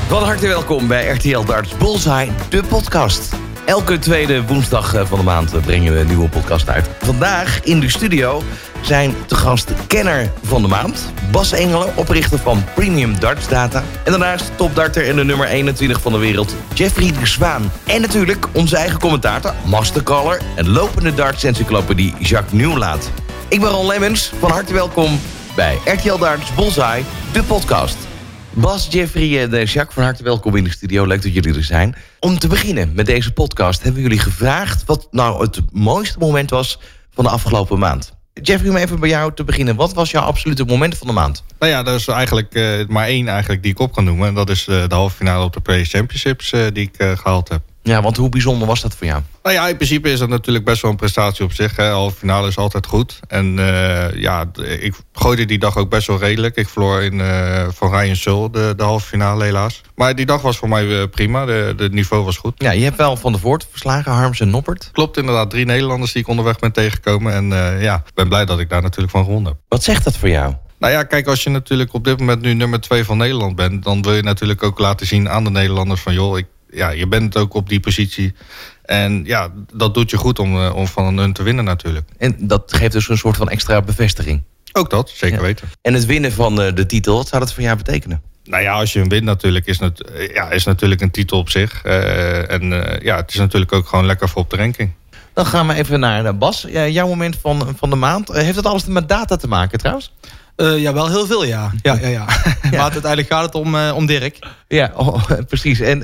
Van harte welkom bij RTL Darts Bullseye, de podcast. Elke tweede woensdag van de maand brengen we een nieuwe podcast uit. Vandaag in de studio zijn te gast kenner van de maand, Bas Engelen, oprichter van Premium Darts Data. En daarnaast topdarter en de nummer 21 van de wereld, Jeffrey de Zwaan. En natuurlijk onze eigen commentator, mastercaller en lopende darts-encyclopedie Jacques Nieuwlaat. Ik ben Ron Lemmens, van harte welkom bij RTL Darts Bullseye, de podcast. Bas, Jeffrey en Jacques, van harte welkom in de studio. Leuk dat jullie er zijn. Om te beginnen met deze podcast hebben we jullie gevraagd wat nou het mooiste moment was van de afgelopen maand. Jeffrey, om even bij jou te beginnen. Wat was jouw absolute moment van de maand? Nou ja, er is eigenlijk maar één eigenlijk die ik op kan noemen. En dat is de halve finale op de Players Championships die ik gehaald heb. Ja, want hoe bijzonder was dat voor jou? Nou ja, in principe is dat natuurlijk best wel een prestatie op zich. De halve finale is altijd goed. En ik gooide die dag ook best wel redelijk. Ik verloor van Ryan Searle de halve finale helaas. Maar die dag was voor mij prima. Het niveau was goed. Ja, je hebt wel Van der Voort verslagen, Harms en Noppert. Klopt, inderdaad. 3 Nederlanders die ik onderweg ben tegengekomen. En ik ben blij dat ik daar natuurlijk van gewonnen heb. Wat zegt dat voor jou? Nou ja, kijk, als je natuurlijk op dit moment nu nummer 2 van Nederland bent, dan wil je natuurlijk ook laten zien aan de Nederlanders van joh, je bent ook op die positie. En ja, dat doet je goed om van hun te winnen natuurlijk. En dat geeft dus een soort van extra bevestiging. Ook dat, zeker weten. En het winnen van de titel, wat zou dat voor jou betekenen? Nou ja, als je hem wint natuurlijk, is natuurlijk een titel op zich. Het is natuurlijk ook gewoon lekker voor op de ranking. Dan gaan we even naar Bas. Jouw moment van de maand. Heeft dat alles met data te maken trouwens? Ja, wel heel veel, ja. Ja. Maar uiteindelijk gaat het om Dirk. Ja, precies. En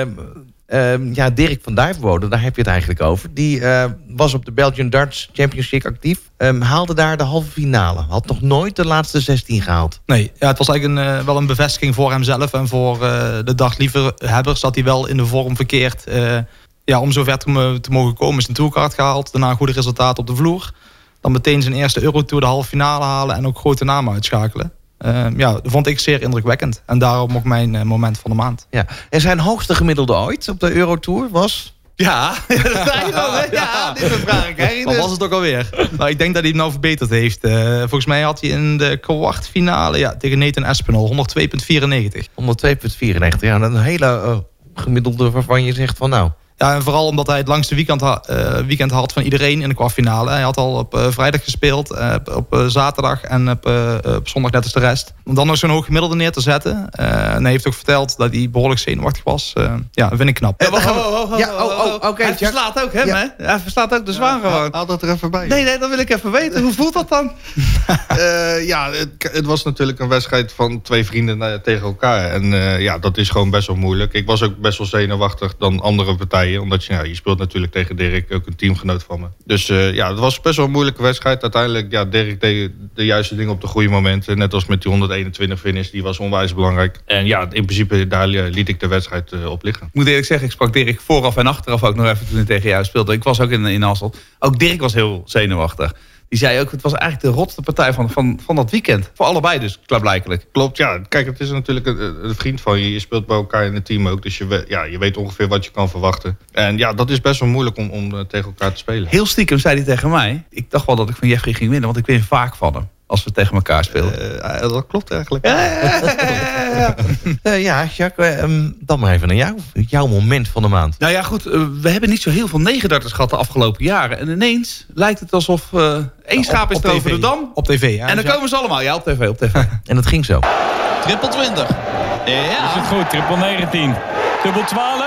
Dirk van Duivenbode, daar heb je het eigenlijk over. Die was op de Belgian Darts Championship actief. Haalde daar de halve finale. Had nog nooit de laatste 16 gehaald. Nee, ja, het was eigenlijk wel een bevestiging voor hemzelf. En voor de dartliefhebbers dat hij wel in de vorm verkeert. Om zover te mogen komen is een tourcard gehaald. Daarna goede resultaten op de vloer. Dan meteen zijn eerste Eurotour de halve finale halen en ook grote namen uitschakelen. Dat vond ik zeer indrukwekkend. En daarom ook mijn moment van de maand. Ja. En zijn hoogste gemiddelde ooit op de Eurotour was? Ja, dat zei je dan, hè? Ja, dit vraag ik. Hè? Wat was het ook alweer? Nou, ik denk dat hij het nou verbeterd heeft. Volgens mij had hij in de kwartfinale tegen Nathan Aspinall 102,94. 102,94, ja, een hele gemiddelde waarvan je zegt van nou. Ja, en vooral omdat hij het langste weekend had van iedereen in de kwartfinale. Hij had al op vrijdag gespeeld, op zaterdag en op zondag net als de rest. Om dan nog zo'n hoog gemiddelde neer te zetten. En hij heeft ook verteld dat hij behoorlijk zenuwachtig was. Dat vind ik knap. Oké. Hij verslaat ook hem, hè? Hij verslaat ook de Zwaan gewoon. Haal dat er even bij. Nee, dat wil ik even weten. Hoe voelt dat dan? Het was natuurlijk een wedstrijd van 2 vrienden tegen elkaar. En dat is gewoon best wel moeilijk. Ik was ook best wel zenuwachtig dan andere partijen. Omdat je speelt natuurlijk tegen Dirk, ook een teamgenoot van me. Dus het was best wel een moeilijke wedstrijd. Uiteindelijk, Dirk deed de juiste dingen op de goede momenten. Net als met die 121 finish, die was onwijs belangrijk. En in principe, daar liet ik de wedstrijd op liggen. Ik moet eerlijk zeggen, ik sprak Dirk vooraf en achteraf ook nog even toen hij tegen jou speelde. Ik was ook in Hasselt. Ook Dirk was heel zenuwachtig. Die zei ook, het was eigenlijk de rotste partij van dat weekend. Voor allebei dus, klaarblijkelijk. Klopt, ja. Kijk, het is natuurlijk een vriend van je. Je speelt bij elkaar in het team ook. Dus je weet ongeveer wat je kan verwachten. En dat is best wel moeilijk om tegen elkaar te spelen. Heel stiekem zei hij tegen mij. Ik dacht wel dat ik van Jeffrey ging winnen. Want ik win vaak van hem. Als we tegen elkaar speelden. Dat klopt eigenlijk. Jacques, dan maar even naar jou. Jouw moment van de maand. Nou ja, goed. We hebben niet zo heel veel 39'ers gehad de afgelopen jaren. En ineens lijkt het alsof één schaap is er over de dam. Op tv, ja. En dan komen ze allemaal. Ja, op tv. En dat ging zo. Triple 20. Ja. Is het goed? Triple 19. Dubbel 12.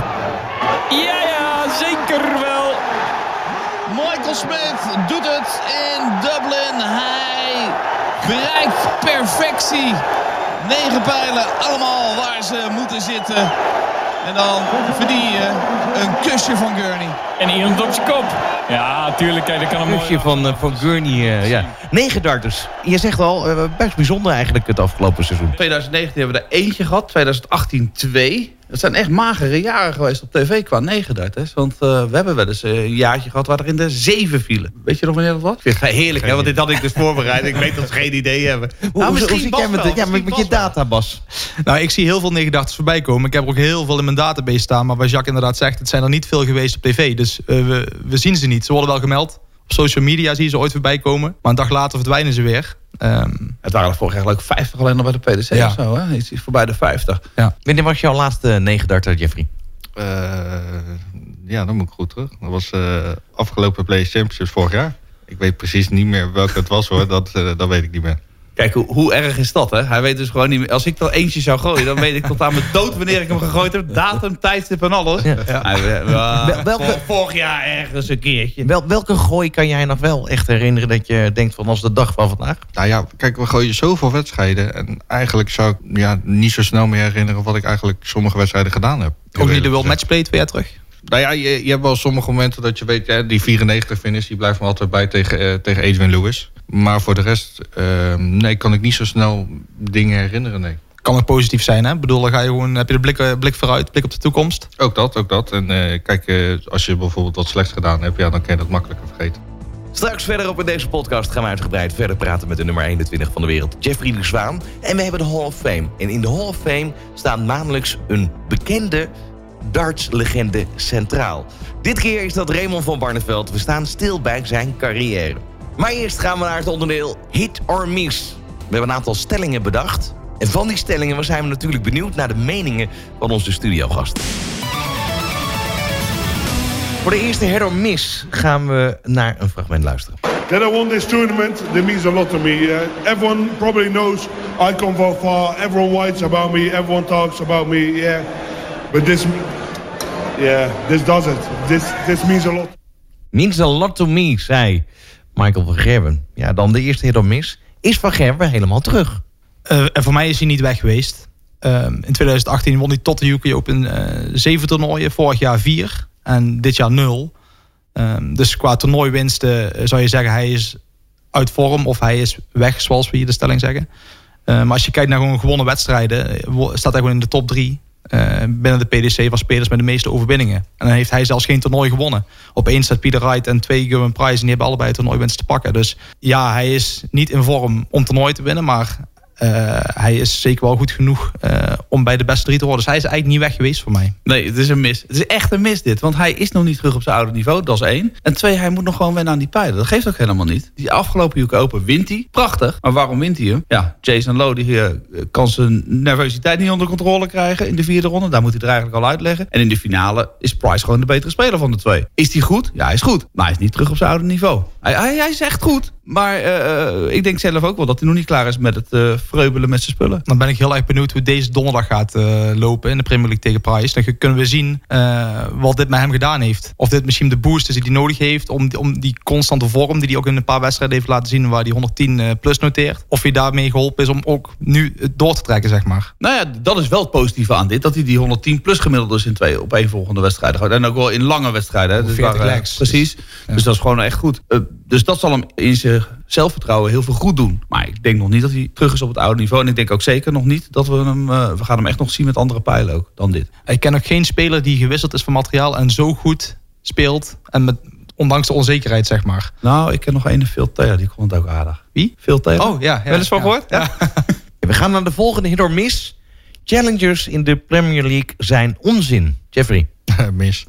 Ja, zeker wel. Michael Smith doet het in Dublin. Hij bereikt perfectie. 9 pijlen, allemaal waar ze moeten zitten. En dan verdien je een kusje van Gurney. En iemand op zijn kop. Ja, tuurlijk. Kijk, dat kan een kusje van Gurney. 9 darters. Je zegt al, best bijzonder eigenlijk het afgelopen seizoen. 2019 hebben we er eentje gehad. 2018 2. Het zijn echt magere jaren geweest op tv qua 9 darters. Want we hebben wel eens een jaartje gehad waar er in de 7 vielen. Weet je nog wanneer dat was? Ik vind het heerlijk, hè? Want dit had ik dus voorbereid. Ik weet dat ze geen idee hebben. Hoe zit jij met je data, Bas? Nou, ik zie heel veel 9 darters voorbij komen. Ik heb er ook heel veel in mijn database staan. Maar wat Jacques inderdaad zegt, het zijn er niet veel geweest op tv. Dus we zien ze niet. Ze worden wel gemeld. Op social media zie je ze ooit voorbij komen. Maar een dag later verdwijnen ze weer. Het waren vorig jaar geloof ik 50 alleen nog bij de PDC of zo. Hè? Iets voorbij de 50. Ja. Wanneer was jouw laatste 9 darter, Jeffrey? Ja, dan moet ik goed terug. Dat was afgelopen Players Championships vorig jaar. Ik weet precies niet meer welke het was hoor. Dat weet ik niet meer. Kijk, hoe erg is dat, hè? Hij weet dus gewoon niet meer. Als ik er eentje zou gooien, dan weet ik tot aan mijn dood wanneer ik hem gegooid heb. Datum, tijdstip en alles. Vorig jaar ergens een keertje. Welke gooi kan jij nog wel echt herinneren dat je denkt van als de dag van vandaag? Nou ja, kijk, we gooien zoveel wedstrijden. En eigenlijk zou ik niet zo snel meer herinneren wat ik eigenlijk sommige wedstrijden gedaan heb. Ook niet de World Matchplay 2 jaar terug? Nou ja, je hebt wel sommige momenten dat je weet, die 94 finish, die blijft me altijd bij tegen Adrian Lewis. Maar voor de rest, nee, kan ik niet zo snel dingen herinneren, nee. Kan het positief zijn, hè? Ik bedoel, dan ga je gewoon, heb je de blik vooruit, blik op de toekomst. Ook dat. En kijk, als je bijvoorbeeld wat slechts gedaan hebt, dan kan je dat makkelijker vergeten. Straks verderop in deze podcast gaan we uitgebreid verder praten met de nummer 21 van de wereld, Jeffrey de Zwaan. En we hebben de Hall of Fame. En in de Hall of Fame staat maandelijks een bekende dartslegende centraal. Dit keer is dat Raymond van Barneveld. We staan stil bij zijn carrière. Maar eerst gaan we naar het onderdeel Hit or Miss. We hebben een aantal stellingen bedacht. En van die stellingen zijn we natuurlijk benieuwd naar de meningen van onze studiogast. Voor de eerste Hit or Miss gaan we naar een fragment luisteren. That I won this tournament, that means a lot to me. Everyone probably knows I come from far. Everyone writes about me. Everyone talks about me. Yeah, but this does it. This means a lot. Means a lot to me, zei Michael van Gerwen. Ja, dan de eerste Hit or Miss. Is Van Gerwen helemaal terug? En voor mij is hij niet weg geweest. In 2018 won hij tot de UK Open 7 toernooien. Vorig jaar 4. En dit jaar 0. Dus qua toernooiwinsten zou je zeggen hij is uit vorm of hij is weg, zoals we hier de stelling zeggen. Maar als je kijkt naar gewoon gewonnen wedstrijden, staat hij gewoon in de top 3 binnen de PDC van spelers met de meeste overwinningen. En dan heeft hij zelfs geen toernooi gewonnen. Op 1 staat Peter Wright en 2 Gerwin Price en die hebben allebei het toernooiwinst te pakken. Dus ja, hij is niet in vorm om toernooi te winnen, maar hij is zeker wel goed genoeg om bij de beste 3 te worden. Dus hij is eigenlijk niet weg geweest voor mij. Nee, het is een mis. Het is echt een mis dit. Want hij is nog niet terug op zijn oude niveau. Dat is 1. En 2, hij moet nog gewoon wennen aan die pijlen. Dat geeft ook helemaal niet. Die afgelopen UK Open wint hij. Prachtig. Maar waarom wint hij hem? Ja, Jason Lowe die kan zijn nervositeit niet onder controle krijgen in de 4e ronde. Daar moet hij er eigenlijk al uitleggen. En in de finale is Price gewoon de betere speler van de 2. Is hij goed? Ja, hij is goed. Maar hij is niet terug op zijn oude niveau. Hij is echt goed. Maar ik denk zelf ook wel dat hij nog niet klaar is met het vreubelen met zijn spullen. Dan ben ik heel erg benieuwd hoe deze donderdag gaat lopen in de Premier League tegen Price. Dan kunnen we zien wat dit met hem gedaan heeft. Of dit misschien de boost is die hij nodig heeft om die constante vorm die hij ook in een paar wedstrijden heeft laten zien waar hij 110 plus noteert. Of hij daarmee geholpen is om ook nu het door te trekken, zeg maar. Nou ja, dat is wel het positieve aan dit. Dat hij die 110 plus gemiddeld is in 2 opeenvolgende wedstrijden gooit. En ook wel in lange wedstrijden. Dus 40 legs. Precies. Ja. Dus dat is gewoon echt goed. Dus dat zal hem in zijn zelfvertrouwen heel veel goed doen. Maar ik denk nog niet dat hij terug is op het oude niveau. En ik denk ook zeker nog niet dat we gaan hem echt nog zien met andere pijlen ook dan dit. Ik ken ook geen speler die gewisseld is van materiaal en zo goed speelt. En ondanks de onzekerheid, zeg maar. Nou, ik ken nog een Phil Taylor, die kon het ook aardig. Wie? Phil Taylor. Oh, ja. Wel eens van gehoord? Ja. We gaan naar de volgende Hit or Miss. Challengers in de Premier League zijn onzin. Jeffrey. Mis.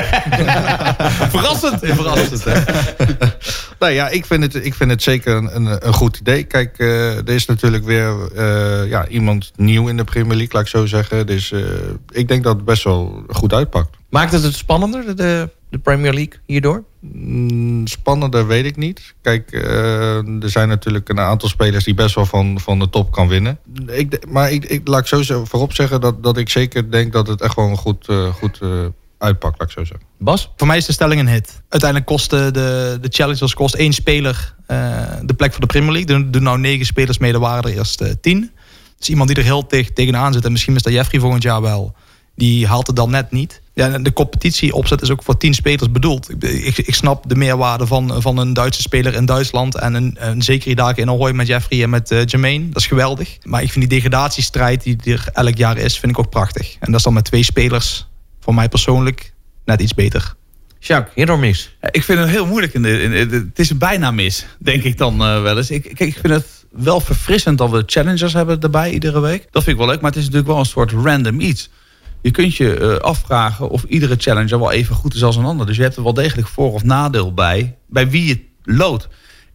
Verrassend. Verrassend, hè? Nou ja, ik vind het zeker een goed idee. Kijk, er is natuurlijk weer iemand nieuw in de Premier League, laat ik zo zeggen. Dus ik denk dat het best wel goed uitpakt. Maakt het spannender, de Premier League, hierdoor? Spannender weet ik niet. Kijk, er zijn natuurlijk een aantal spelers die best wel van de top kan winnen. Maar laat ik zo voorop zeggen dat ik zeker denk dat het echt gewoon goed uitpakt, laat ik zo zeggen. Bas? Voor mij is de stelling een hit. Uiteindelijk kosten de challengers 1 speler de plek voor de Premier League. Er doen nou 9 spelers mee, er waren er eerst 10. Dus iemand die er heel tegenaan zit. En misschien is dat Jeffrey volgend jaar wel. Die haalt het dan net niet. Ja, de competitieopzet is ook voor 10 spelers bedoeld. Ik snap de meerwaarde van een Duitse speler in Duitsland. En een zeker dagen in Ahoy met Jeffrey en met Jermaine. Dat is geweldig. Maar ik vind die degradatiestrijd die er elk jaar is, vind ik ook prachtig. En dat is dan met 2 spelers, voor mij persoonlijk, net iets beter. Jacques, hit or miss? Ik vind het heel moeilijk. Het is een bijna mis, denk ik dan wel eens. Ik vind het wel verfrissend dat we challengers hebben erbij iedere week. Dat vind ik wel leuk, maar het is natuurlijk wel een soort random iets. Je kunt je afvragen of iedere challenger wel even goed is als een ander. Dus je hebt er wel degelijk voor- of nadeel bij wie je loodt.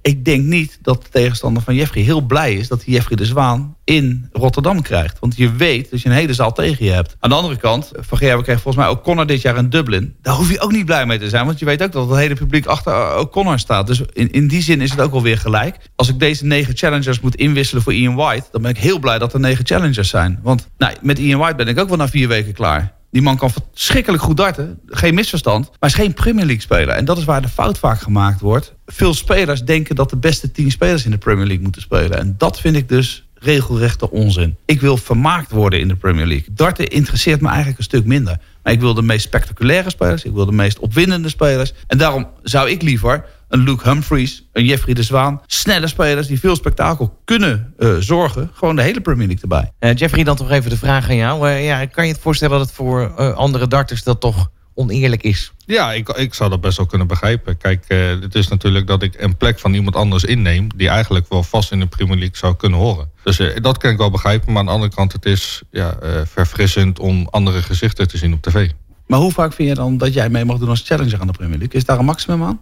ik denk niet dat de tegenstander van Jeffrey heel blij is dat hij Jeffrey de Zwaan in Rotterdam krijgt. Want je weet dat je een hele zaal tegen je hebt. Aan de andere kant, Van Gerwen kreeg volgens mij O'Connor dit jaar in Dublin. Daar hoef je ook niet blij mee te zijn, want je weet ook dat het hele publiek achter O'Connor staat. Dus in die zin is het ook wel weer gelijk. Als ik deze 9 challengers moet inwisselen voor Ian White, dan ben ik heel blij dat er 9 challengers zijn. Want met Ian White ben ik ook wel na 4 weken klaar. Die man kan verschrikkelijk goed darten. Geen misverstand. Maar is geen Premier League speler. En dat is waar de fout vaak gemaakt wordt. Veel spelers denken dat de beste 10 spelers in de Premier League moeten spelen. En dat vind ik dus regelrechte onzin. Ik wil vermaakt worden in de Premier League. Darten interesseert me eigenlijk een stuk minder. Maar ik wil de meest spectaculaire spelers. Ik wil de meest opwindende spelers. En daarom zou ik liever een Luke Humphries, een Jeffrey de Zwaan, snelle spelers die veel spektakel kunnen zorgen. Gewoon de hele Premier League erbij. Jeffrey, dan toch even de vraag aan jou. Kan je het voorstellen dat het voor andere darters dat toch oneerlijk is? Ja, ik zou dat best wel kunnen begrijpen. Kijk, het is natuurlijk dat ik een plek van iemand anders inneem die eigenlijk wel vast in de Premier League zou kunnen horen. Dus dat kan ik wel begrijpen. Maar aan de andere kant, het is verfrissend om andere gezichten te zien op tv. Maar hoe vaak vind je dan dat jij mee mag doen als challenger aan de Premier League? Is daar een maximum aan?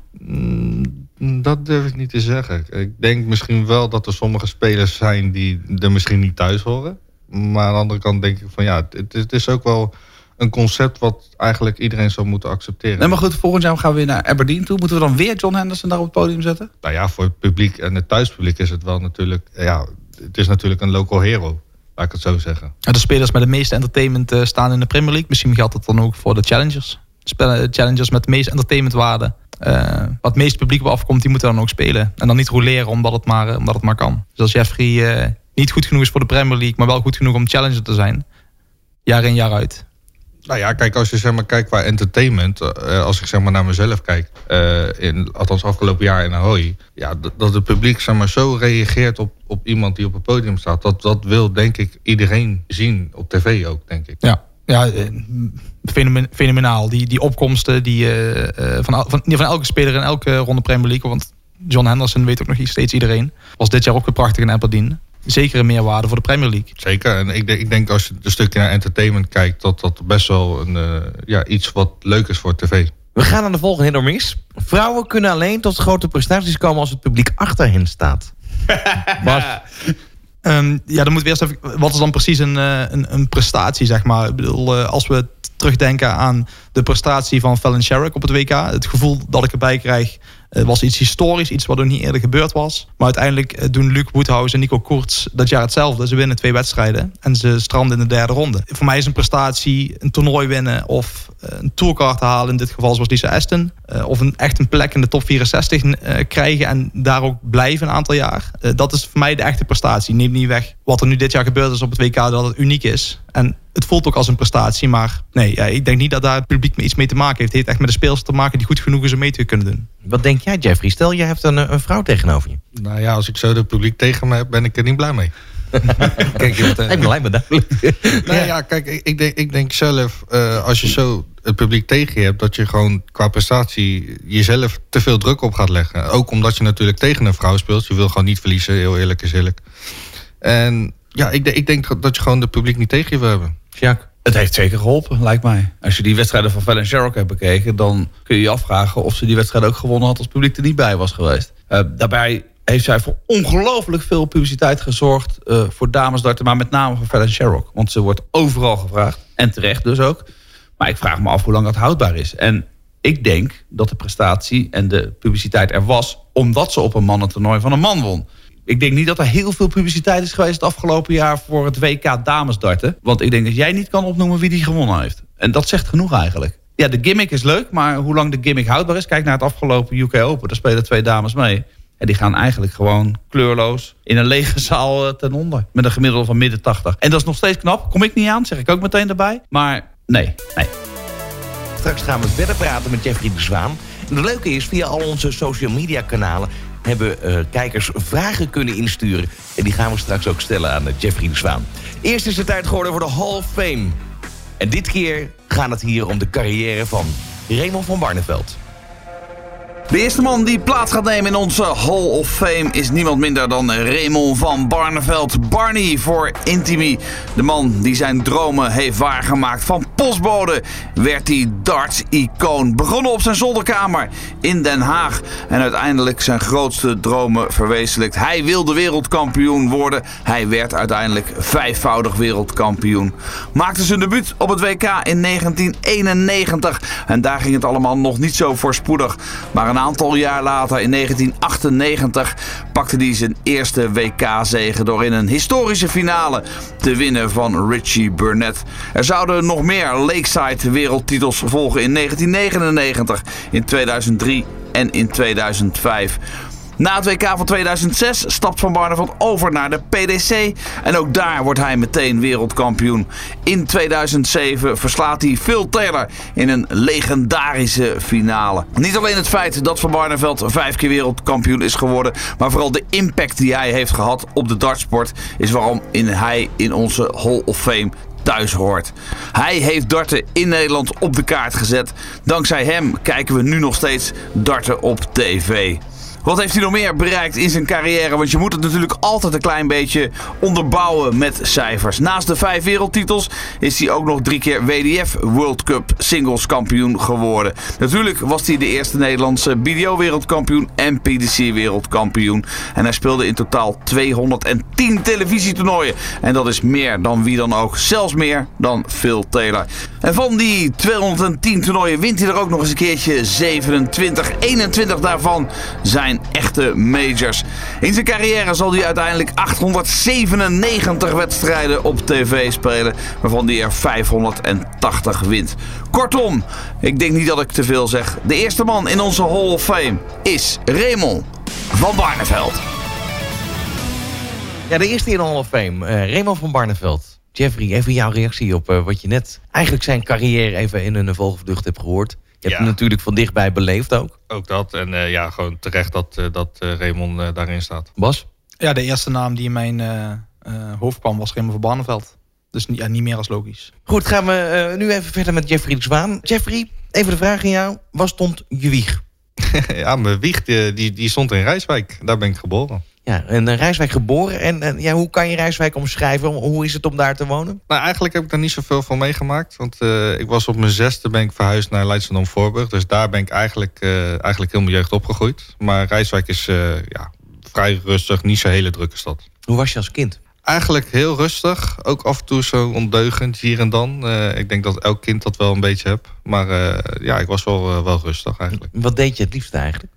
Dat durf ik niet te zeggen. Ik denk misschien wel dat er sommige spelers zijn die er misschien niet thuis horen. Maar aan de andere kant denk ik van het is ook wel een concept wat eigenlijk iedereen zou moeten accepteren. Nee, maar goed, volgend jaar gaan we weer naar Aberdeen toe. Moeten we dan weer John Henderson daar op het podium zetten? Nou ja, voor het publiek en het thuispubliek is het wel natuurlijk... het is natuurlijk een local hero. Laat ik het zo zeggen. De spelers met de meeste entertainment staan in de Premier League. Misschien geldt het dan ook voor de challengers. Challengers met de meeste entertainmentwaarde. Wat het meeste publiek op afkomt, die moeten dan ook spelen. En dan niet roleren omdat het maar kan. Dus als Jeffrey niet goed genoeg is voor de Premier League, maar wel goed genoeg om challenger te zijn, jaar in jaar uit. Nou ja, kijk, als je kijkt qua entertainment, als ik naar mezelf kijk, althans afgelopen jaar in Ahoy, dat het publiek zo reageert op iemand die op het podium staat, dat wil denk ik iedereen zien op tv ook, denk ik. Ja, fenomenaal. Die opkomsten van elke speler in elke ronde Premier League, want John Henderson weet ook nog steeds iedereen, was dit jaar ook weer prachtig in Aberdeen. Zeker een meerwaarde voor de Premier League. Zeker. En ik denk als je een stukje naar entertainment kijkt, dat best wel iets wat leuk is voor tv. We gaan naar de volgende door mis. Vrouwen kunnen alleen tot grote prestaties komen als het publiek achter hen staat. Bas? Dan moeten we eerst even... Wat is dan precies een prestatie, zeg maar? Ik bedoel, als we terugdenken aan de prestatie van Fallon Sherrock op het WK. Het gevoel dat ik erbij krijg was iets historisch. Iets wat er niet eerder gebeurd was. Maar uiteindelijk doen Luc Woodhouse en Nico Koerts dat jaar hetzelfde. Ze winnen 2 wedstrijden en ze stranden in de 3e ronde. Voor mij is een prestatie een toernooi winnen of een tourcard halen. In dit geval zoals Lisa Aston. Of echt een plek in de top 64 krijgen en daar ook blijven een aantal jaar. Dat is voor mij de echte prestatie. Neem niet weg wat er nu dit jaar gebeurd is op het WK, dat het uniek is. En het voelt ook als een prestatie, maar ik denk niet dat daar het publiek iets mee te maken heeft. Het heeft echt met de speelster te maken die goed genoeg is om mee te kunnen doen. Wat denk jij, Jeffrey? Stel, je hebt een vrouw tegenover je. Nou ja, als ik zo het publiek tegen me heb, ben ik er niet blij mee. Kijk, lijkt me duidelijk. Kijk, ik denk zelf, als je zo het publiek tegen je hebt, dat je gewoon qua prestatie jezelf te veel druk op gaat leggen. Ook omdat je natuurlijk tegen een vrouw speelt. Je wil gewoon niet verliezen, heel eerlijk is eerlijk. En ik denk dat je gewoon het publiek niet tegen je wil hebben. Jacques? Het heeft zeker geholpen, lijkt mij. Als je die wedstrijden van Fallon Sherrock hebt bekeken, dan kun je je afvragen of ze die wedstrijd ook gewonnen had als het publiek er niet bij was geweest. Daarbij heeft zij voor ongelooflijk veel publiciteit gezorgd voor damesdarten, maar met name voor Fallon Sherrock. Want ze wordt overal gevraagd, en terecht dus ook. Maar ik vraag me af hoe lang dat houdbaar is. En ik denk dat de prestatie en de publiciteit er was, omdat ze op een mannentoernooi van een man won. Ik denk niet dat er heel veel publiciteit is geweest het afgelopen jaar voor het WK damesdarten. Want ik denk dat jij niet kan opnoemen wie die gewonnen heeft. En dat zegt genoeg eigenlijk. Ja, de gimmick is leuk, maar hoe lang de gimmick houdbaar is, kijk naar het afgelopen UK Open. Daar spelen 2 dames mee. En die gaan eigenlijk gewoon kleurloos in een lege zaal ten onder. Met een gemiddelde van midden 80. En dat is nog steeds knap. Kom ik niet aan, zeg ik ook meteen erbij. Maar nee. Straks gaan we verder praten met Jeffrey de Zwaan. En het leuke is, via al onze social media kanalen hebben kijkers vragen kunnen insturen. En die gaan we straks ook stellen aan Jeffrey de Zwaan. Eerst is het tijd geworden voor de Hall of Fame. En dit keer gaat het hier om de carrière van Raymond van Barneveld. De eerste man die plaats gaat nemen in onze Hall of Fame is niemand minder dan Raymond van Barneveld. Barney voor Intimi. De man die zijn dromen heeft waargemaakt. Van postbode werd hij darts-icoon. Begonnen op zijn zolderkamer in Den Haag. En uiteindelijk zijn grootste dromen verwezenlijkt. Hij wilde wereldkampioen worden. Hij werd uiteindelijk 5-voudig wereldkampioen. Maakte zijn debuut op het WK in 1991. En daar ging het allemaal nog niet zo voorspoedig. Maar een aantal jaar later, in 1998, pakte hij zijn eerste WK-zege door in een historische finale te winnen van Richie Burnett. Er zouden nog meer Lakeside wereldtitels volgen in 1999, in 2003 en in 2005. Na het WK van 2006 stapt Van Barneveld over naar de PDC en ook daar wordt hij meteen wereldkampioen. In 2007 verslaat hij Phil Taylor in een legendarische finale. Niet alleen het feit dat Van Barneveld 5 keer wereldkampioen is geworden, maar vooral de impact die hij heeft gehad op de dartsport is waarom hij in onze Hall of Fame thuis hoort. Hij heeft darten in Nederland op de kaart gezet. Dankzij hem kijken we nu nog steeds darten op tv. Wat heeft hij nog meer bereikt in zijn carrière? Want je moet het natuurlijk altijd een klein beetje onderbouwen met cijfers. Naast de 5 wereldtitels is hij ook nog 3 keer WDF World Cup singles kampioen geworden. Natuurlijk was hij de eerste Nederlandse BDO wereldkampioen en PDC wereldkampioen. En hij speelde in totaal 210 televisietoernooien. En dat is meer dan wie dan ook. Zelfs meer dan Phil Taylor. En van die 210 toernooien wint hij er ook nog eens een keertje 27. 21 daarvan zijn echte majors. In zijn carrière zal hij uiteindelijk 897 wedstrijden op tv spelen, waarvan hij er 580 wint. Kortom, ik denk niet dat ik te veel zeg. De eerste man in onze Hall of Fame is Raymond van Barneveld. Ja, de eerste in de Hall of Fame, Raymond van Barneveld. Jeffrey, even jouw reactie op wat je net eigenlijk zijn carrière even in een vogelvlucht hebt gehoord. Je hebt hem natuurlijk van dichtbij beleefd ook. Ook dat. En gewoon terecht dat Raymond daarin staat. Bas? Ja, de eerste naam die in mijn hoofd kwam was Raymond van Barneveld. Dus niet meer als logisch. Goed, gaan we nu even verder met Jeffrey de Zwaan. Jeffrey, even de vraag aan jou. Waar stond je wieg? Ja, mijn wieg die stond in Rijswijk. Daar ben ik geboren. Ja, in Rijswijk geboren. En ja, hoe kan je Rijswijk omschrijven? Hoe is het om daar te wonen? Nou, eigenlijk heb ik daar niet zoveel van meegemaakt. Want ik was op mijn 6e ben ik verhuisd naar Leidschendam-Voorburg. Dus daar ben ik eigenlijk heel mijn jeugd opgegroeid. Maar Rijswijk is vrij rustig, niet zo'n hele drukke stad. Hoe was je als kind? Eigenlijk heel rustig. Ook af en toe zo ondeugend hier en dan. Ik denk dat elk kind dat wel een beetje heeft. Maar ik was wel rustig eigenlijk. Wat deed je het liefst eigenlijk?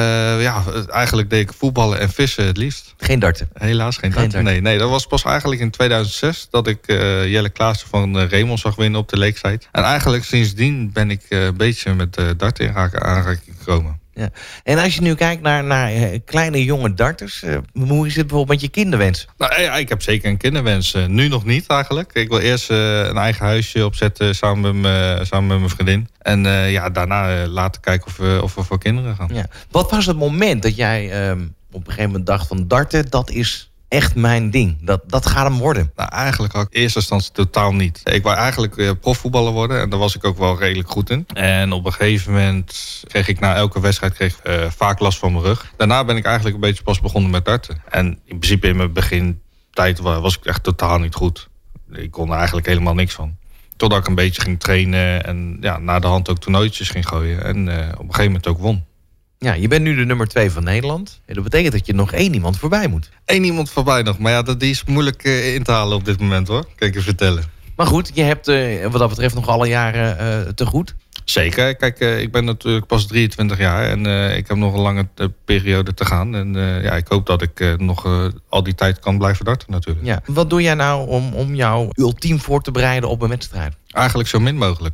Eigenlijk deed ik voetballen en vissen het liefst. Geen darten? Helaas geen darten. Nee, dat was pas eigenlijk in 2006 dat ik Jelle Klaassen van Raymond zag winnen op de Lakeside. En eigenlijk sindsdien ben ik een beetje met darten in aanraking gekomen. Ja. En als je nu kijkt naar kleine jonge darters, hoe is het bijvoorbeeld met je kinderwens? Nou ja, ik heb zeker een kinderwens. Nu nog niet eigenlijk. Ik wil eerst een eigen huisje opzetten samen met mijn vriendin. En daarna laten kijken of we voor kinderen gaan. Ja. Wat was het moment dat jij op een gegeven moment dacht van darten, dat is echt mijn ding. Dat gaat hem worden. Nou, eigenlijk had ik in eerste instantie totaal niet. Ik wou eigenlijk profvoetballer worden en daar was ik ook wel redelijk goed in. En op een gegeven moment kreeg ik na elke wedstrijd vaak last van mijn rug. Daarna ben ik eigenlijk een beetje pas begonnen met darten. En in principe in mijn begintijd was ik echt totaal niet goed. Ik kon er eigenlijk helemaal niks van. Totdat ik een beetje ging trainen en na de hand ook toernooitjes ging gooien. En op een gegeven moment ook won. Ja, je bent nu de nummer 2 van Nederland. En dat betekent dat je nog 1 iemand voorbij moet. 1 iemand voorbij nog. Maar die is moeilijk in te halen op dit moment hoor. Kan ik je vertellen. Maar goed, je hebt wat dat betreft nog alle jaren te goed. Zeker. Kijk, ik ben natuurlijk pas 23 jaar. En ik heb nog een lange periode te gaan. En ik hoop dat ik nog al die tijd kan blijven darten natuurlijk. Ja. Wat doe jij nou om jou ultiem voor te bereiden op een wedstrijd? Eigenlijk zo min mogelijk.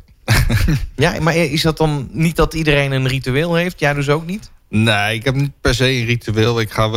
Ja, maar is dat dan niet dat iedereen een ritueel heeft? Jij dus ook niet? Nee, ik heb niet per se een ritueel. Ik ga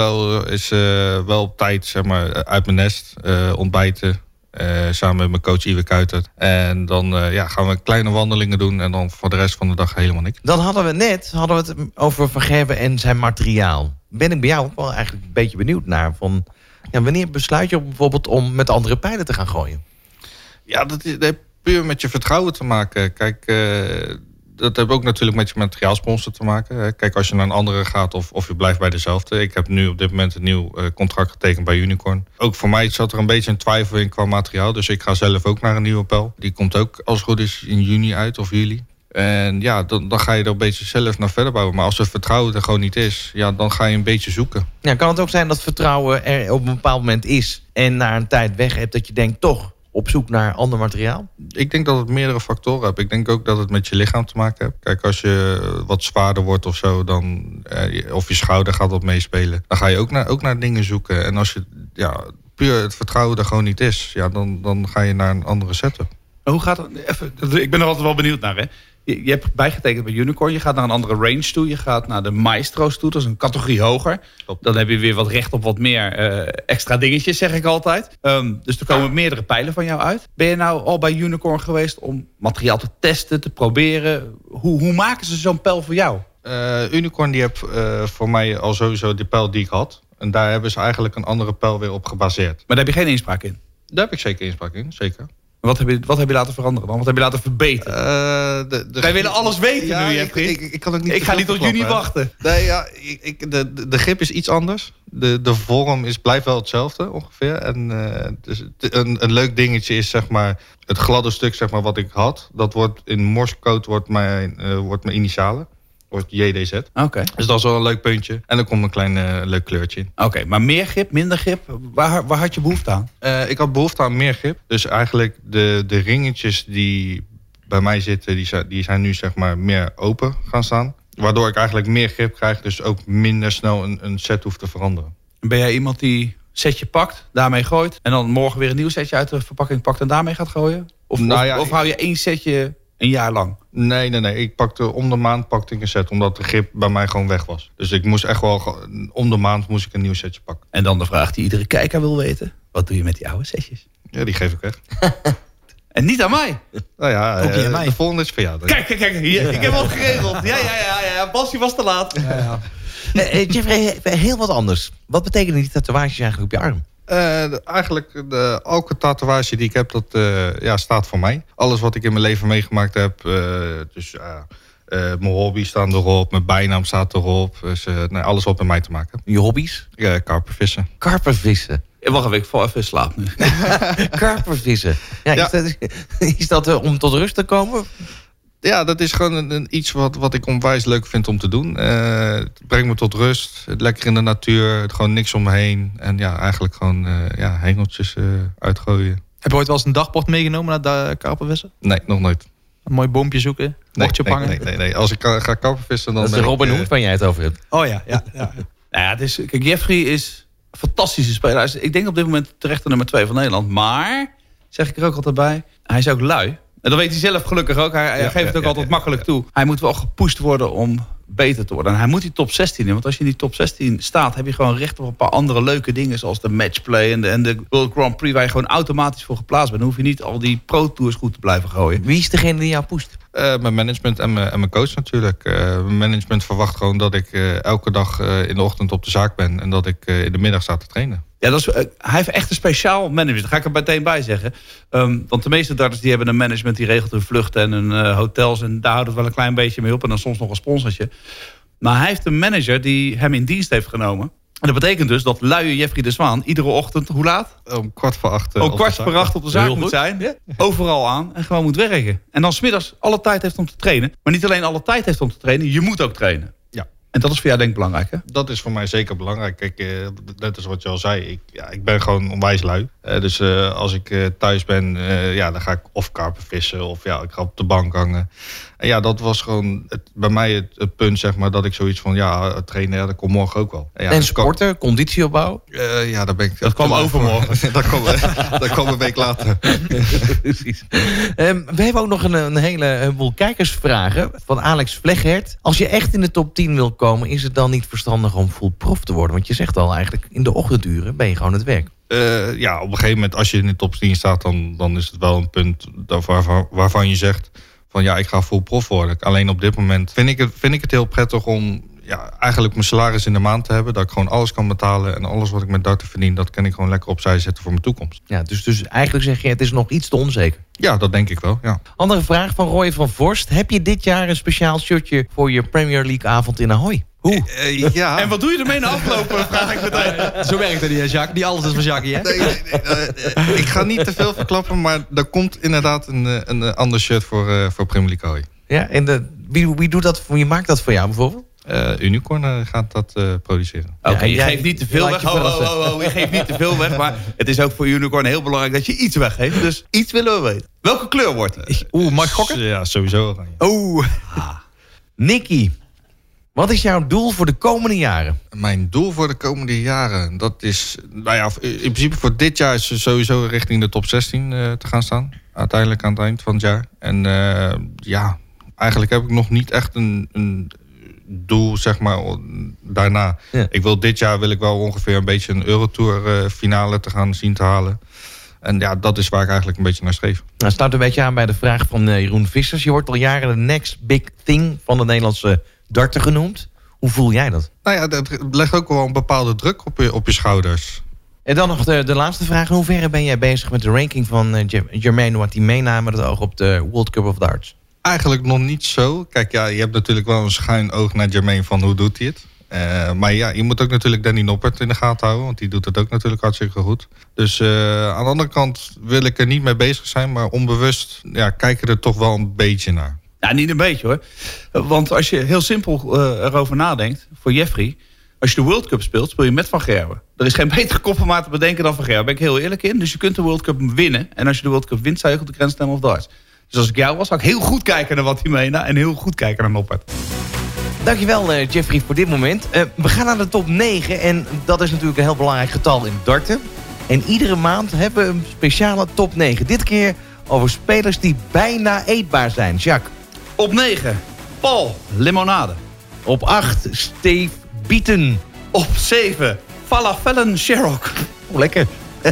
wel op tijd uit mijn nest ontbijten. Samen met mijn coach Iwe Kuiter. En dan gaan we kleine wandelingen doen. En dan voor de rest van de dag helemaal niks. Dan hadden we het over Van Gerwen en zijn materiaal. Ben ik bij jou ook wel eigenlijk een beetje benieuwd naar. Van, wanneer besluit je bijvoorbeeld om met andere pijlen te gaan gooien? Ja, dat heeft puur met je vertrouwen te maken. Kijk, Dat heeft ook natuurlijk met je materiaalsponsor te maken. Kijk, als je naar een andere gaat of je blijft bij dezelfde. Ik heb nu op dit moment een nieuw contract getekend bij Unicorn. Ook voor mij zat er een beetje een twijfel in qua materiaal. Dus ik ga zelf ook naar een nieuwe pel. Die komt ook als het goed is in juni uit of juli. En ja, dan ga je er een beetje zelf naar verder bouwen. Maar als het vertrouwen er gewoon niet is, ja, dan ga je een beetje zoeken. Ja, kan het ook zijn dat vertrouwen er op een bepaald moment is en na een tijd weg hebt dat je denkt toch op zoek naar ander materiaal? Ik denk dat het meerdere factoren heeft. Ik denk ook dat het met je lichaam te maken heeft. Kijk, als je wat zwaarder wordt of zo, dan, of je schouder gaat wat meespelen, dan ga je ook naar dingen zoeken. En als je puur het vertrouwen er gewoon niet is, ja, dan ga je naar een andere setup. Hoe gaat het? Even, ik ben er altijd wel benieuwd naar, hè? Je hebt bijgetekend bij Unicorn. Je gaat naar een andere range toe. Je gaat naar de Maestro's toe. Dat is een categorie hoger. Dan heb je weer wat recht op wat meer extra dingetjes, zeg ik altijd. Dus er komen meerdere pijlen van jou uit. Ben je nou al bij Unicorn geweest om materiaal te testen, te proberen? Hoe maken ze zo'n pijl voor jou? Unicorn die heeft voor mij al sowieso de pijl die ik had. En daar hebben ze eigenlijk een andere pijl weer op gebaseerd. Maar daar heb je geen inspraak in? Daar heb ik zeker inspraak in, zeker. Wat heb je laten veranderen dan? Wat heb je laten verbeteren? Wij willen alles weten nu, Jeffrey. Ik kan ook niet. Ik ga niet tot juni wachten. Nee, ja, de grip is iets anders. De vorm blijft wel hetzelfde ongeveer. En dus een leuk dingetje is zeg maar het gladde stuk zeg maar wat ik had. Dat wordt in morsecode wordt mijn initialen. Wordt JDZ. Oké. Dus dat is wel een leuk puntje. En er komt een klein leuk kleurtje in. Oké, maar meer grip, minder grip? Waar had je behoefte aan? Ik had behoefte aan meer grip. Dus eigenlijk de ringetjes die bij mij zitten, die zijn nu zeg maar meer open gaan staan. Waardoor ik eigenlijk meer grip krijg. Dus ook minder snel een set hoeft te veranderen. Ben jij iemand die setje pakt, daarmee gooit en dan morgen weer een nieuw setje uit de verpakking pakt en daarmee gaat gooien? Of hou je één setje een jaar lang? Nee. Ik pakte om de maand ik een set, omdat de grip bij mij gewoon weg was. Dus ik moest echt wel, om de maand moest ik een nieuw setje pakken. En dan de vraag die iedere kijker wil weten. Wat doe je met die oude setjes? Ja, die geef ik weg. En niet aan mij. Nou ja, Ook niet aan mij. de volgende is voor jou. Kijk, hier, ik heb wat geregeld. Ja, Basje was te laat. Ja. Jeffrey, heel wat anders. Wat betekenen die tatoeages eigenlijk op je arm? Eigenlijk elke tatoeage die ik heb, dat staat voor mij. Alles wat ik in mijn leven meegemaakt heb. Mijn hobby staan erop, mijn bijnaam staat erop. Dus alles wat met mij te maken heeft. Je hobby's? Karpervissen. Karpervissen. Wacht even, ik val even in slaap nu. Karpervissen. Ja, Ja. Is dat om tot rust te komen? Ja, dat is gewoon iets wat ik onwijs leuk vind om te doen. Het brengt me tot rust. Lekker in de natuur. Gewoon niks om me heen. En ja, eigenlijk gewoon hengeltjes uitgooien. Heb je ooit wel eens een dagbord meegenomen naar de karpervissen? Nee, nog nooit. Een mooi boompje zoeken? Bordje ophangen? Nee. Als ik ga karpervissen, dan Dat is de Robin Hood waar jij het over hebt. Oh ja. Nou ja, kijk, Jeffrey is een fantastische speler. Hij is, ik denk op dit moment terecht de nummer 2 van Nederland. Maar, zeg ik er ook altijd bij, hij is ook lui. En dat weet hij zelf gelukkig ook. Hij geeft het ook altijd makkelijk toe. Hij moet wel gepusht worden om beter te worden. En hij moet die top 16 in. Want als je in die top 16 staat, heb je gewoon recht op een paar andere leuke dingen. Zoals de matchplay en de World Grand Prix. Waar je gewoon automatisch voor geplaatst bent. Dan hoef je niet al die Pro Tours goed te blijven gooien. Wie is degene die jou pusht? Mijn management en mijn coach natuurlijk. Mijn management verwacht gewoon dat ik elke dag in de ochtend op de zaak ben. En dat ik in de middag sta te trainen. Ja, hij heeft echt een speciaal management. Daar ga ik er meteen bij zeggen. Want de meeste darters die hebben een management die regelt hun vluchten en hun hotels. En daar houdt het wel een klein beetje mee op. En dan soms nog een sponsortje. Maar hij heeft een manager die hem in dienst heeft genomen. En dat betekent dus dat luie Jeffrey de Zwaan iedere ochtend, hoe laat? Om 7:15. Om 7:15 op de zaak moet zijn. Ja. Overal aan en gewoon moet werken. En dan 's middags alle tijd heeft om te trainen. Maar niet alleen alle tijd heeft om te trainen, je moet ook trainen. Ja. En dat is voor jou denk ik belangrijk, hè? Dat is voor mij zeker belangrijk. Kijk, net als wat je al zei, ik ben gewoon onwijs lui. Dus als ik thuis ben, dan ga ik of karpervissen of ik ga op de bank hangen. En ja, dat was gewoon bij mij het punt, zeg maar, dat ik zoiets van, trainen, dat komt morgen ook wel. En sporten, conditieopbouw? Daar ben ik... Dat kwam overmorgen. dat kwam een week later. Precies. We hebben ook nog een heleboel kijkersvragen van Alex Vleghert. Als je echt in de top 10 wil komen, is het dan niet verstandig om full prof te worden? Want je zegt al eigenlijk, in de ochtenduren ben je gewoon het werk. Op een gegeven moment, als je in de top 10 staat, dan is het wel een punt waarvan je zegt van ik ga full prof worden. Alleen op dit moment vind ik het heel prettig om eigenlijk mijn salaris in de maand te hebben. Dat ik gewoon alles kan betalen. En alles wat ik met darten verdien, dat kan ik gewoon lekker opzij zetten voor mijn toekomst. Ja, dus eigenlijk zeg je, het is nog iets te onzeker. Ja, dat denk ik wel, ja. Andere vraag van Roy van Vorst. Heb je dit jaar een speciaal shirtje voor je Premier League avond in Ahoy? Hoe? Ja. En wat doe je ermee na aflopen? Vraag ik meteen. Zo werkt het niet, hè, Jacques. Niet alles is van Jacques, hè? Nee, ik ga niet te veel verklappen, maar er komt inderdaad een ander shirt voor Premier League Ahoy. Ja, en wie doet dat? Wie maakt dat voor jou bijvoorbeeld? Unicorn gaat dat produceren. Oké, je jij- geeft niet te veel laat weg. je verrassen. Je geeft niet te veel weg. Maar het is ook voor Unicorn heel belangrijk dat je iets weggeeft. Dus iets willen we weten. Welke kleur wordt het? Mag ik gokken? Ja, sowieso oranje. Oh. Nicky, wat is jouw doel voor de komende jaren? Mijn doel voor de komende jaren, dat is... Nou ja, in principe voor dit jaar is sowieso richting de top 16 te gaan staan. Uiteindelijk aan het eind van het jaar. En eigenlijk heb ik nog niet echt een doel, zeg maar, daarna. Ja. Dit jaar wil ik wel ongeveer een beetje een Eurotour finale te gaan zien te halen. En ja, dat is waar ik eigenlijk een beetje naar streef. Nou, sluit een beetje aan bij de vraag van Jeroen Vissers. Je wordt al jaren de next big thing van de Nederlandse darter genoemd. Hoe voel jij dat? Nou ja, dat legt ook wel een bepaalde druk op je schouders. En dan nog de laatste vraag. In hoeverre ben jij bezig met de ranking van Jermaine Watimena met het oog op de World Cup of Darts? Eigenlijk nog niet zo. Kijk, ja, je hebt natuurlijk wel een schuin oog naar Jermaine van hoe doet hij het. Maar ja, je moet ook natuurlijk Danny Noppert in de gaten houden. Want die doet het ook natuurlijk hartstikke goed. Dus aan de andere kant wil ik er niet mee bezig zijn. Maar onbewust kijken er toch wel een beetje naar. Ja, niet een beetje hoor. Want als je heel simpel erover nadenkt, voor Jeffrey, als je de World Cup speelt, speel je met Van Gerwen. Er is geen betere koppelmaat te bedenken dan Van Gerwen. Daar ben ik heel eerlijk in. Dus je kunt de World Cup winnen. En als je de World Cup wint, sta je op de Grand Slam of Darts. Dus als ik jou was, zou ik heel goed kijken naar Watimena en heel goed kijken naar Noppert. Dankjewel Jeffrey voor dit moment. We gaan naar de top 9 en dat is natuurlijk een heel belangrijk getal in darten. En iedere maand hebben we een speciale top 9. Dit keer over spelers die bijna eetbaar zijn. Jacques. Op 9, Paul Limonade. Op 8, Steve Beaton. Op 7, Falafelen Sherrock. Lekker.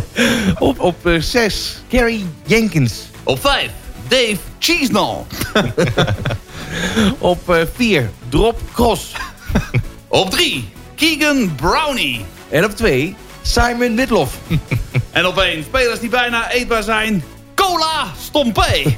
op 6, Gary Jenkins. Op 5, Dave Cheesnall. Op 4, Drop Cross. Op 3, Keegan Brownie. En op 2, Simon Midloff. En op 1, spelers die bijna eetbaar zijn, Cola Stompé.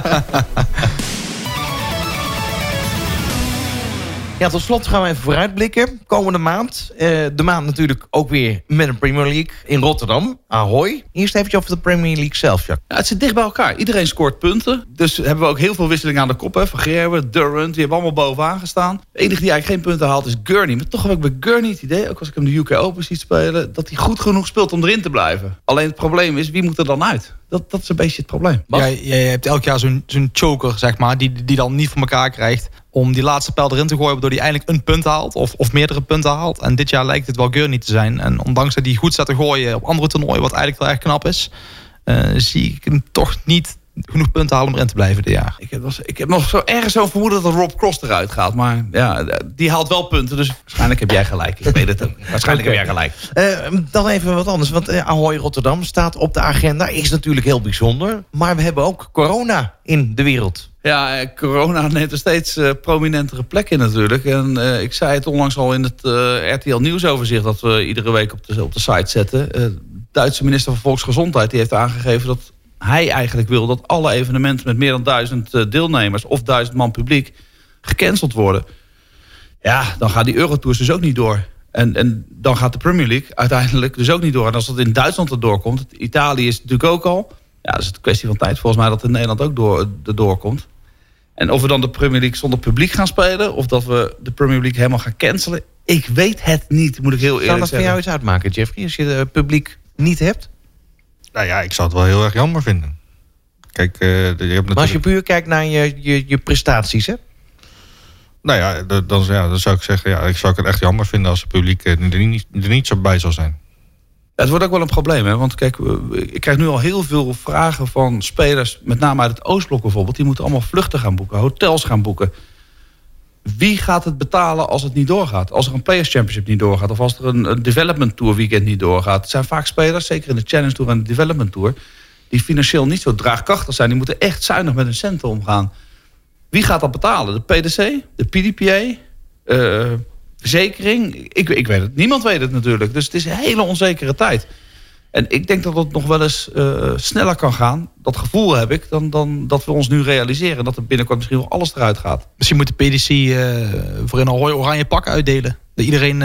Ja, tot slot gaan we even vooruitblikken. Komende maand. De maand natuurlijk ook weer met een Premier League in Rotterdam. Ahoy. Eerst even over de Premier League zelf, Jacques. Ja, het zit dicht bij elkaar. Iedereen scoort punten. Dus hebben we ook heel veel wisseling aan de kop. Hè. Van Gerwen, Durant, die hebben allemaal bovenaan gestaan. De enige die eigenlijk geen punten haalt is Gurney. Maar toch heb ik bij Gurney het idee, ook als ik hem de UK Open zie spelen, dat hij goed genoeg speelt om erin te blijven. Alleen het probleem is, wie moet er dan uit? Dat is een beetje het probleem. Ja, je hebt elk jaar zo'n choker, zeg maar, die dan niet voor elkaar krijgt om die laatste pijl erin te gooien, waardoor hij eindelijk een punt haalt of meerdere punten haalt. En dit jaar lijkt het wel Gurney te zijn. En ondanks dat hij goed staat te gooien op andere toernooien, wat eigenlijk wel erg knap is, zie ik hem toch niet genoeg punten halen om erin te blijven dit jaar. Ik heb nog zo ergens zo'n vermoeden dat Rob Cross eruit gaat. Maar ja, die haalt wel punten. Dus waarschijnlijk heb jij gelijk. Ik weet het ook. Waarschijnlijk heb jij gelijk. Dan even wat anders. Want Ahoy Rotterdam staat op de agenda. Is natuurlijk heel bijzonder. Maar we hebben ook corona in de wereld. Ja, corona neemt een steeds prominentere plek in natuurlijk. En ik zei het onlangs al in het RTL Nieuwsoverzicht dat we iedere week op de site zetten. De Duitse minister van Volksgezondheid die heeft aangegeven dat hij eigenlijk wil dat alle evenementen met meer dan 1000 deelnemers of 1000 man publiek gecanceld worden. Ja, dan gaat die Eurotours dus ook niet door. En dan gaat de Premier League uiteindelijk dus ook niet door. En als dat in Duitsland erdoor komt, Italië is het natuurlijk ook al. Ja, dat is een kwestie van tijd volgens mij dat in Nederland ook erdoor komt. En of we dan de Premier League zonder publiek gaan spelen, of dat we de Premier League helemaal gaan cancelen, ik weet het niet, moet ik heel eerlijk zeggen. Zou dat voor jou iets uitmaken, Jeffrey, als je het publiek niet hebt? Nou ja, ik zou het wel heel erg jammer vinden. Kijk, je hebt natuurlijk... Maar als je puur kijkt naar je prestaties, hè? Nou ja, dan zou ik zeggen, ik zou het echt jammer vinden als het publiek er niet zo bij zal zijn. Het wordt ook wel een probleem, hè? Want kijk, ik krijg nu al heel veel vragen van spelers, met name uit het Oostblok bijvoorbeeld. Die moeten allemaal vluchten gaan boeken, hotels gaan boeken. Wie gaat het betalen als het niet doorgaat? Als er een Players Championship niet doorgaat, of als er een Development Tour weekend niet doorgaat. Het zijn vaak spelers, zeker in de Challenge Tour en de Development Tour, die financieel niet zo draagkrachtig zijn. Die moeten echt zuinig met hun centen omgaan. Wie gaat dat betalen? De PDC, de PDPA, verzekering? Ik weet het. Niemand weet het natuurlijk. Dus het is een hele onzekere tijd. En ik denk dat het nog wel eens sneller kan gaan. Dat gevoel heb ik. Dan dat we ons nu realiseren. Dat er binnenkort misschien wel alles eruit gaat. Misschien moet de PDC voor een oranje pak uitdelen. Dat iedereen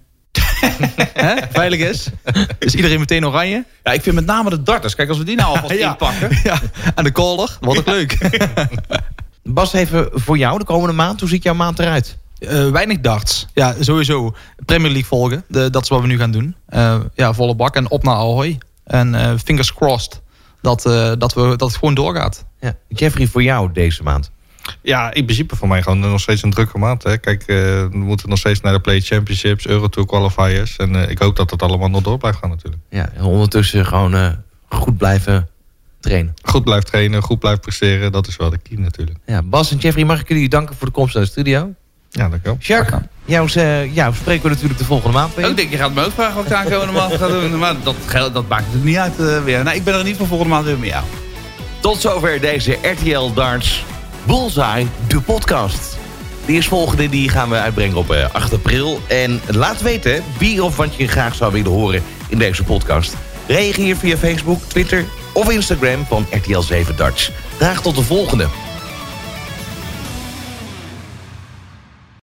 veilig is. Dus iedereen meteen oranje. Ja, ik vind met name de darters. Kijk, als we die nou alvast inpakken. Ja. En de caller. Wat ook leuk. Bas, even voor jou de komende maand. Hoe ziet jouw maand eruit? Weinig darts. Ja, sowieso. Premier League volgen. Dat is wat we nu gaan doen. Volle bak en op naar Ahoy. En fingers crossed dat het gewoon doorgaat. Ja. Jeffrey, voor jou deze maand? Ja, in principe voor mij gewoon nog steeds een drukke maand. Hè. Kijk, we moeten nog steeds naar de Play Championships, Eurotour qualifiers. En ik hoop dat het allemaal nog door blijft gaan natuurlijk. Ja, en ondertussen gewoon goed blijven trainen. Goed blijft trainen, goed blijft presteren. Dat is wel de key natuurlijk. Ja, Bas en Jeffrey, mag ik jullie danken voor de komst naar de studio? Ja, dankjewel. Jacques, jou spreken we natuurlijk de volgende maand weer. Ik denk, je gaat me ook vragen wat ik aankomende maand ga doen. Maar dat maakt natuurlijk niet uit weer. Nou, ik ben er niet voor volgende maand weer met jou. Tot zover deze RTL Darts Bullseye, de podcast. De eerstvolgende die gaan we uitbrengen op 8 april. En laat weten wie of wat je graag zou willen horen in deze podcast. Reageer via Facebook, Twitter of Instagram van RTL 7 Darts. Graag tot de volgende.